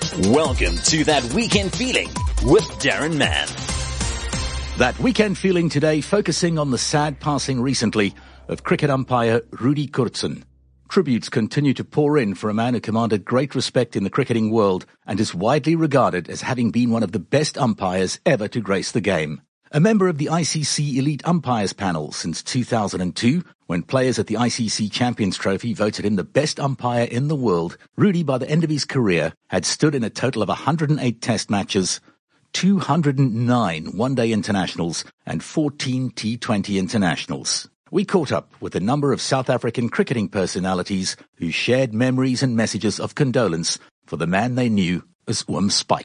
Welcome to That Weekend Feeling with Darren Mann. That Weekend Feeling today focusing on the sad passing recently of cricket umpire Rudy Koertzen. Tributes continue to pour in for a man who commanded great respect in the cricketing world and is widely regarded as having been one of the best umpires ever to grace the game. A member of the ICC Elite Umpires Panel since 2002, when players at the ICC Champions Trophy voted him the best umpire in the world, Rudy, by the end of his career, had stood in a total of 108 test matches, 209 one-day internationals, and 14 T20 internationals. We caught up with a number of South African cricketing personalities who shared memories and messages of condolence for the man they knew as Spike.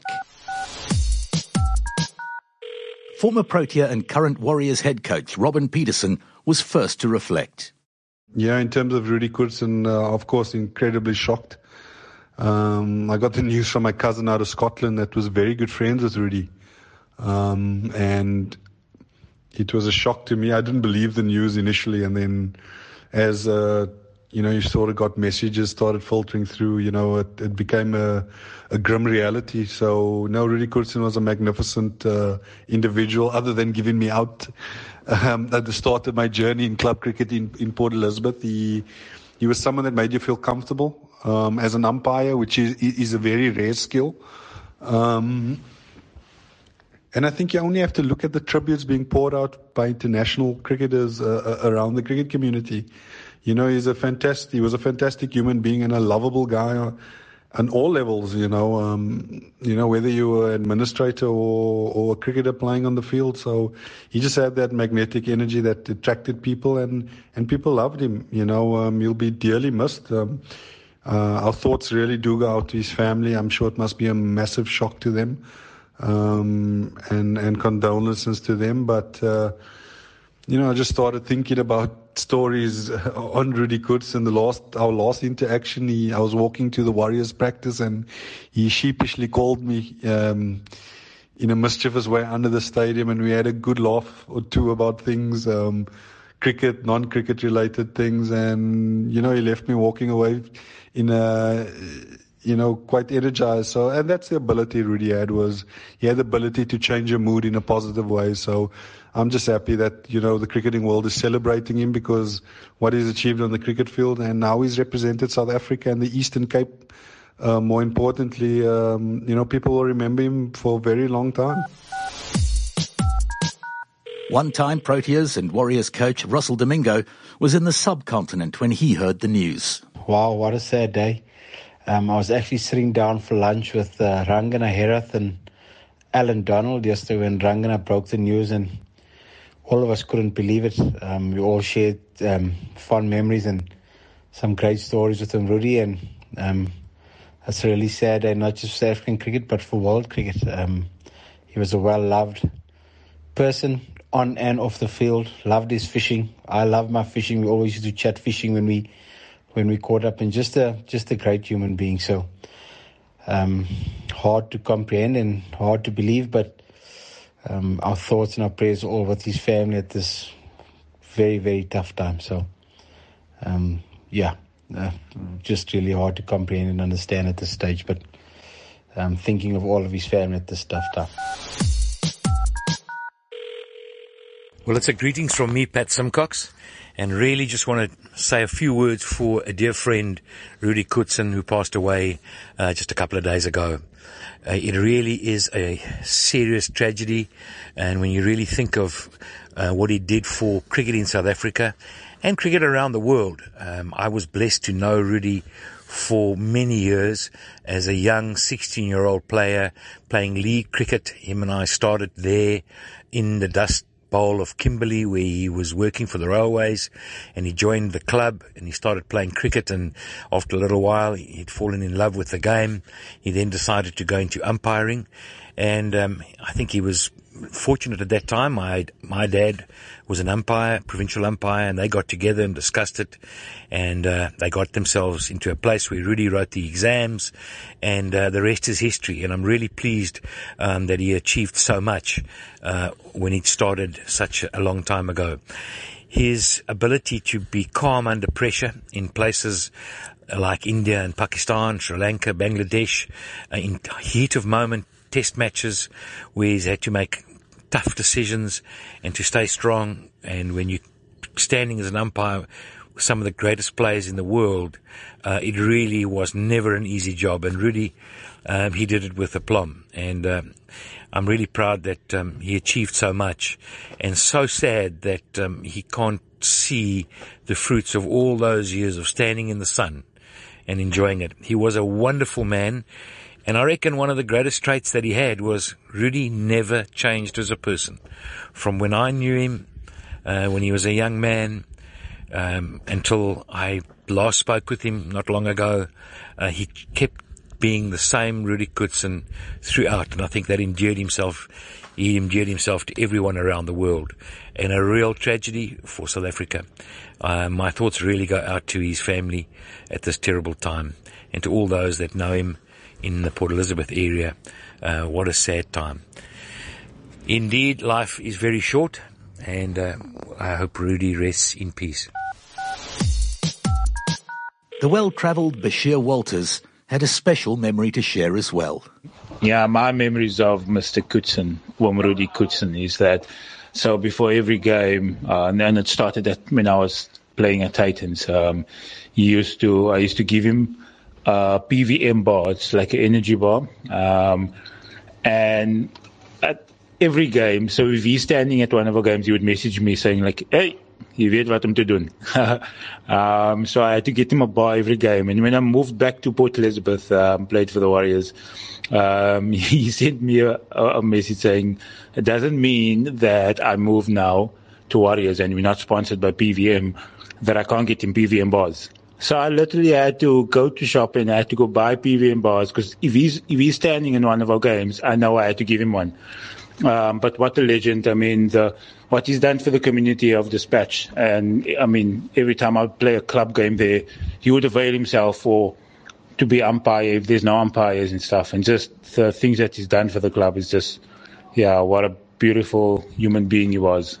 Former Protea and current Warriors head coach Robin Peterson was first to reflect. Yeah, in terms of Rudy Koertzen, of course, incredibly shocked. I got the news from my cousin out of Scotland that was very good friends with Rudy. And it was a shock to me. I didn't believe the news initially. And then as, you sort of got messages started filtering through, it became a grim reality. So, no, Rudy Koertzen was a magnificent individual, other than giving me out at the start of my journey in club cricket in Port Elizabeth. He was someone that made you feel comfortable as an umpire, which is a very rare skill. And I think you only have to look at the tributes being poured out by international cricketers around the cricket community. He was a fantastic human being and a lovable guy on all levels, whether you were an administrator or a cricketer playing on the field. So he just had that magnetic energy that attracted people and people loved him. He'll be dearly missed. Our thoughts really do go out to his family. I'm sure it must be a massive shock to them, and condolences to them. But, I just started thinking about stories on Rudy Koertzen. Our last interaction, I was walking to the Warriors practice and he sheepishly called me in a mischievous way under the stadium, and we had a good laugh or two about things, cricket, non-cricket related things, and he left me walking away in quite energized. So, and that's the ability Rudy had, was he had the ability to change your mood in a positive way. So I'm just happy that, the cricketing world is celebrating him because what he's achieved on the cricket field, and now he's represented South Africa and the Eastern Cape. More importantly, people will remember him for a very long time. One-time Proteas and Warriors coach Russell Domingo was in the subcontinent when he heard the news. Wow, what a sad day. I was actually sitting down for lunch with Rangana Herath and Alan Donald yesterday when Rangana broke the news, and all of us couldn't believe it. We all shared fond memories and some great stories with him, Rudy, and that's a really sad day, not just for South African cricket, but for world cricket. He was a well-loved person on and off the field, loved his fishing. I love my fishing. We always used to chat fishing when we caught up, and just a great human being. So hard to comprehend and hard to believe, but our thoughts and our prayers are all with his family at this very, very tough time. So just really hard to comprehend and understand at this stage, but thinking of all of his family at this tough time. Well, it's a greetings from me, Pat Simcox, and really just want to say a few words for a dear friend, Rudy Koertzen, who passed away just a couple of days ago. It really is a serious tragedy, and when you really think of what he did for cricket in South Africa and cricket around the world, I was blessed to know Rudy for many years as a young 16-year-old player playing league cricket. Him and I started there in the Dust Bowl of Kimberley, where he was working for the railways, and he joined the club and he started playing cricket, and after a little while he'd fallen in love with the game. He then decided to go into umpiring, and I think he was fortunate at that time. My dad was an umpire, provincial umpire, and they got together and discussed it, and they got themselves into a place where Rudy wrote the exams, and the rest is history. And I'm really pleased that he achieved so much when he started such a long time ago. His ability to be calm under pressure in places like India and Pakistan, Sri Lanka, Bangladesh, in heat of moment test matches where he's had to make tough decisions and to stay strong. And when you're standing as an umpire with some of the greatest players in the world, it really was never an easy job. And Rudy, he did it with aplomb. And I'm really proud that he achieved so much, and so sad that he can't see the fruits of all those years of standing in the sun and enjoying it. He was a wonderful man, and I reckon one of the greatest traits that he had was Rudy never changed as a person. From when I knew him, when he was a young man, until I last spoke with him not long ago, he kept being the same Rudy Koertzen throughout, and I think that he endeared himself to everyone around the world. And a real tragedy for South Africa. My thoughts really go out to his family at this terrible time, and to all those that know him in the Port Elizabeth area. What a sad time. Indeed, life is very short, and I hope Rudy rests in peace. The well-travelled Bashir Walters had a special memory to share as well. Yeah, my memories of Mr. Koertzen, Rudy Koertzen, is that so before every game, and it started when I was playing at Titans, I used to give him PVM bar. It's like an energy bar, and at every game. So if he's standing at one of our games, he would message me saying like, "Hey, you weet wat om te doen." So I had to get him a bar every game. And when I moved back to Port Elizabeth, played for the Warriors, he sent me a message saying, it doesn't mean that I move now to Warriors and we're not sponsored by PVM, that I can't get him PVM bars. So I literally had to go to shop and I had to go buy PVM bars, because if he's standing in one of our games, I know I had to give him one. But what a legend. I mean, what he's done for the community of Dispatch. And I mean, every time I play a club game there, he would avail himself to be umpire if there's no umpires and stuff. And just the things that he's done for the club is just, yeah, what a beautiful human being he was.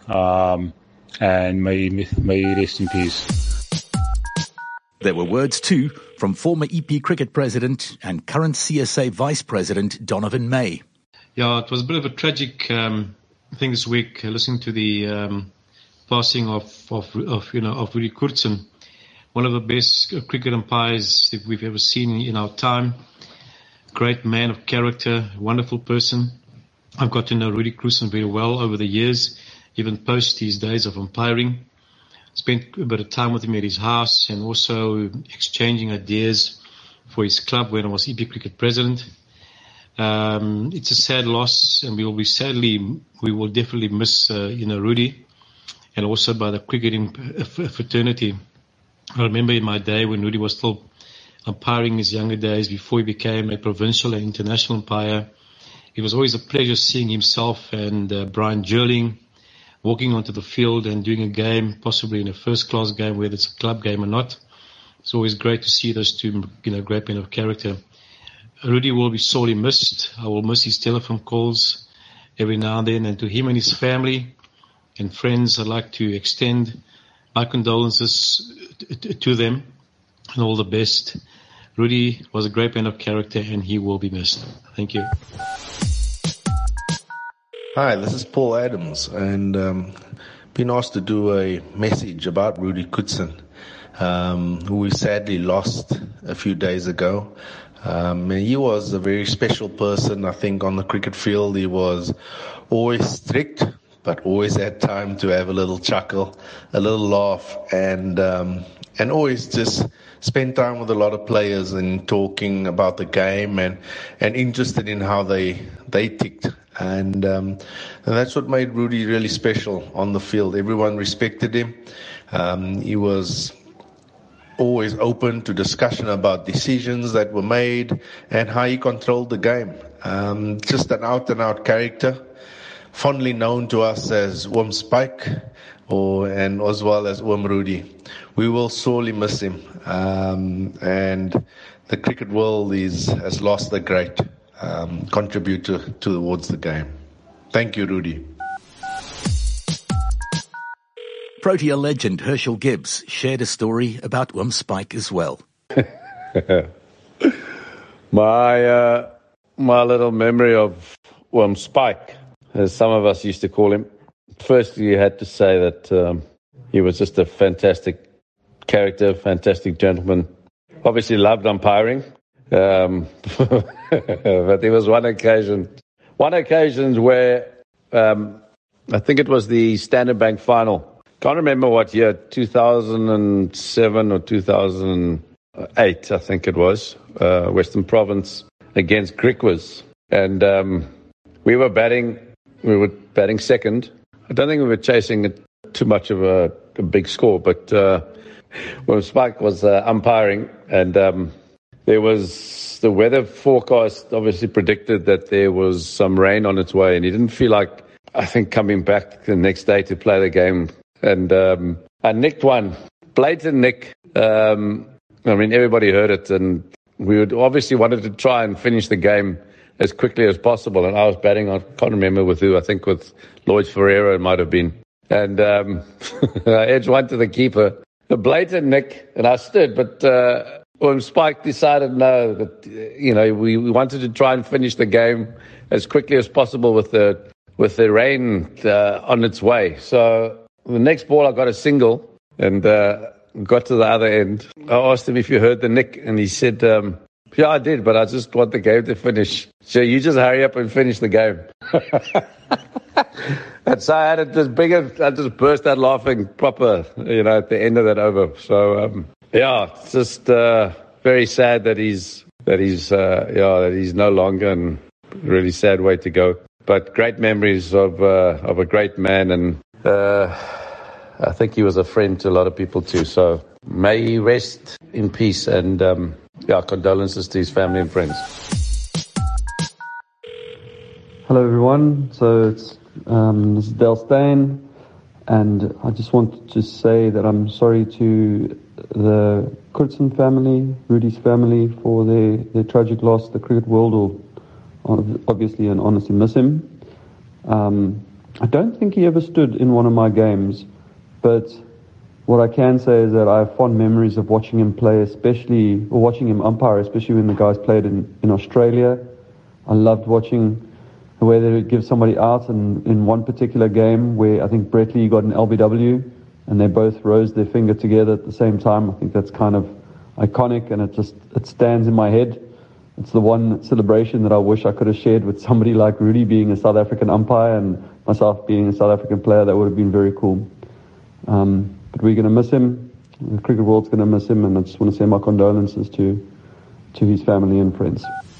And may he rest in peace. There were words too from former EP Cricket President and current CSA Vice President Donovan May. Yeah, it was a bit of a tragic thing this week, listening to the passing of Rudy Koertzen, one of the best cricket umpires that we've ever seen in our time. Great man of character, wonderful person. I've got to know Rudy Koertzen very well over the years, even post his days of umpiring. Spent a bit of time with him at his house and also exchanging ideas for his club when I was EP Cricket President. It's a sad loss, and we will definitely miss, Rudy, and also by the cricketing fraternity. I remember in my day when Rudy was still umpiring his younger days before he became a provincial and international umpire. It was always a pleasure seeing himself and Brian Jerling walking onto the field and doing a game, possibly in a first-class game, whether it's a club game or not. It's always great to see those two, great men of character. Rudy will be sorely missed. I will miss his telephone calls every now and then. And to him and his family and friends, I'd like to extend my condolences to them and all the best. Rudy was a great man of character and he will be missed. Thank you. Hi, this is Paul Adams, and been asked to do a message about Rudy Koertzen, who we sadly lost a few days ago. He was a very special person. I think on the cricket field he was always strict, but always had time to have a little chuckle, a little laugh, and always just spend time with a lot of players and talking about the game and interested in how they ticked. And that's what made Rudy really special on the field. Everyone respected him. He was always open to discussion about decisions that were made and how he controlled the game. Just an out-and-out character, fondly known to us as Oom Spike, and as well as Oom Rudy. We will sorely miss him, and the cricket world has lost a great contributor towards the game. Thank you, Rudy. Protea legend Herschel Gibbs shared a story about Oom Spike as well. My little memory of Spike, as some of us used to call him. Firstly, you had to say that he was just a fantastic character, fantastic gentleman. Obviously loved umpiring. But there was one occasion where I think it was the Standard Bank final. Can't remember what year, 2007 or 2008, I think it was, Western Province against Griquas. And we were batting second. I don't think we were chasing too much of a big score, but when Spike was umpiring, and there was the weather forecast obviously predicted that there was some rain on its way, and he didn't feel like, I think, coming back the next day to play the game. And I nicked one, blatant nick. I mean, everybody heard it, and we would obviously wanted to try and finish the game as quickly as possible. And I was batting, I can't remember with who, I think with Lloyd Ferreira it might have been. And I edged one to the keeper, a blatant nick, and I stood. But when Spike decided no, that we wanted to try and finish the game as quickly as possible with the rain on its way. So the next ball I got a single and got to the other end. I asked him if you heard the nick, and he said, yeah, I did, but I just want the game to finish. So you just hurry up and finish the game. And so I had I just burst out laughing proper, at the end of that over. So, it's just very sad that he's no longer, and really sad way to go. But great memories of a great man, and I think he was a friend to a lot of people too. So may he rest in peace, and condolences to his family and friends. Hello everyone, so this is Del Steyn, and I just want to say that I'm sorry to the Koortsen family, Rudy's family, for their tragic loss. The cricket world will obviously and honestly miss him. I don't think he ever stood in one of my games, but what I can say is that I have fond memories of watching him play, watching him umpire, especially when the guys played in Australia. I loved watching the way they would give somebody out in one particular game where I think Brett Lee got an LBW and they both rose their finger together at the same time. I think that's kind of iconic, and it stands in my head. It's the one celebration that I wish I could have shared with somebody like Rudy, being a South African umpire, and myself being a South African player. That would have been very cool. But we're going to miss him. The cricket world's going to miss him, and I just want to send my condolences to his family and friends.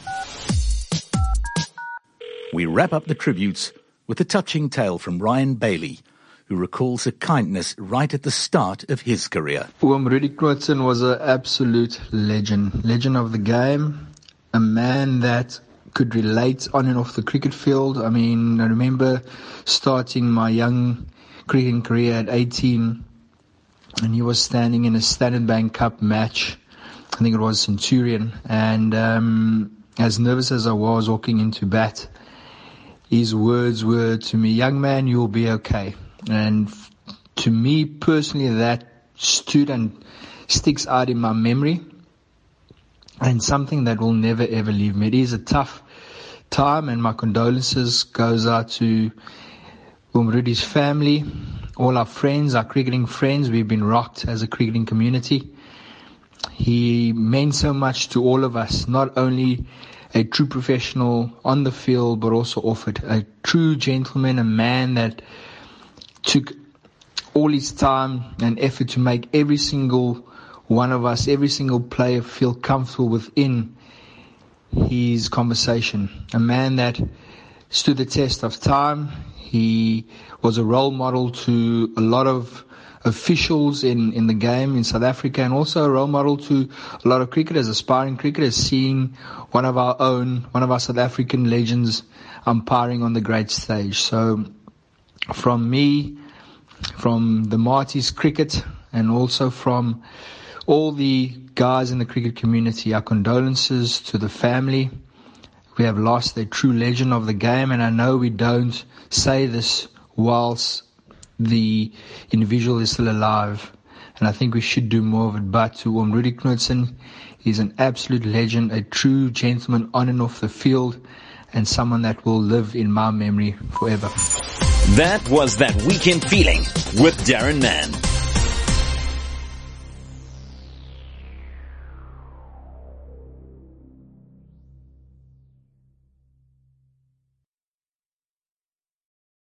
We wrap up the tributes with a touching tale from Ryan Bailey, who recalls a kindness right at the start of his career. Rudy Koortsen was an absolute legend of the game, a man that could relate on and off the cricket field. I mean, I remember starting my young cricketing career at 18, and he was standing in a Standard Bank Cup match. I think it was Centurion, and as nervous as I was walking into bat, his words were to me, "Young man, you'll be okay." And to me personally, that stood and sticks out in my memory, and something that will never ever leave me. It is a tough time, and my condolences goes out to Rudy's family, all our friends, our cricketing friends. We've been rocked as a cricketing community. He meant so much to all of us, not only a true professional on the field, but also off it. A true gentleman, a man that took all his time and effort to make every single one of us, every single player feel comfortable within his conversation. A man that stood the test of time. He was a role model to a lot of officials in the game in South Africa, and also a role model to a lot of cricketers, aspiring cricketers, seeing one of our South African legends umpiring on the great stage. So from me, from the Marty's cricket, and also from all the guys in the cricket community, our condolences to the family. We have lost a true legend of the game, and I know we don't say this whilst the individual is still alive, and I think we should do more of it. But to Rudy Knudsen, he's an absolute legend, a true gentleman on and off the field, and someone that will live in my memory forever. That was That Weekend Feeling with Darren Mann.